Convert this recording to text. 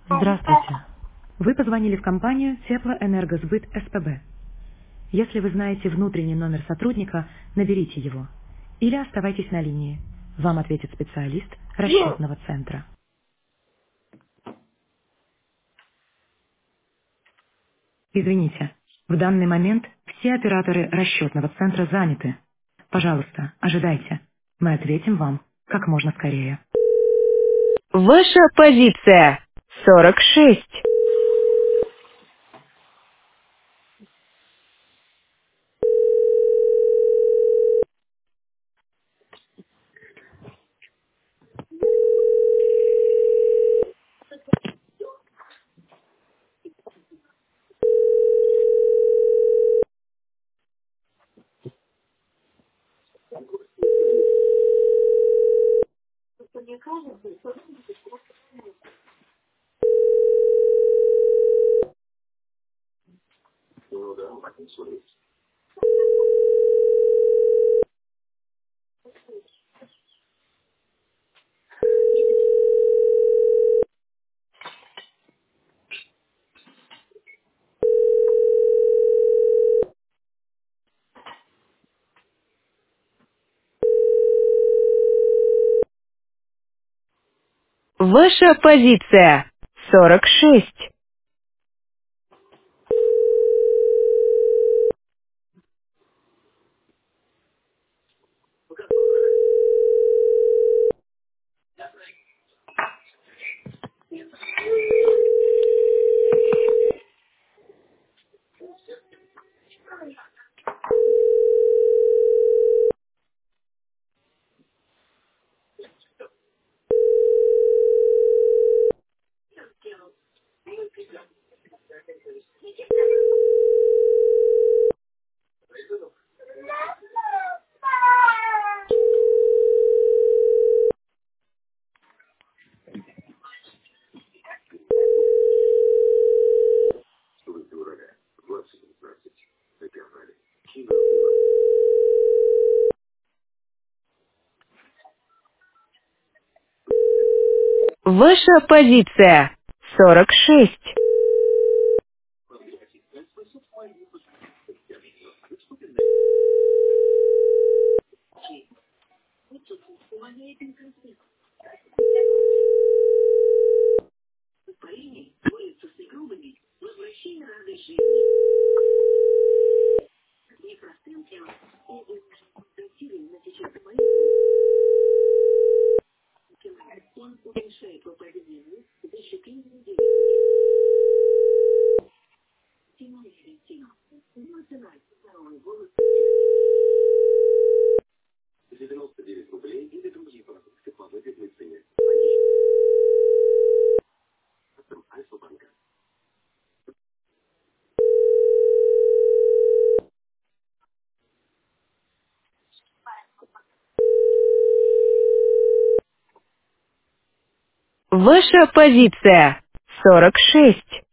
Здравствуйте. Вы позвонили в компанию Теплоэнергосбыт СПБ. Если вы знаете внутренний номер сотрудника, наберите его. Или оставайтесь на линии. Вам ответит специалист расчетного центра. Извините, в данный момент все операторы расчетного центра заняты. Пожалуйста, ожидайте. Мы ответим вам как можно скорее. Ваша позиция 46. Ваша позиция 46. Ваша позиция 46. Ваша позиция 46.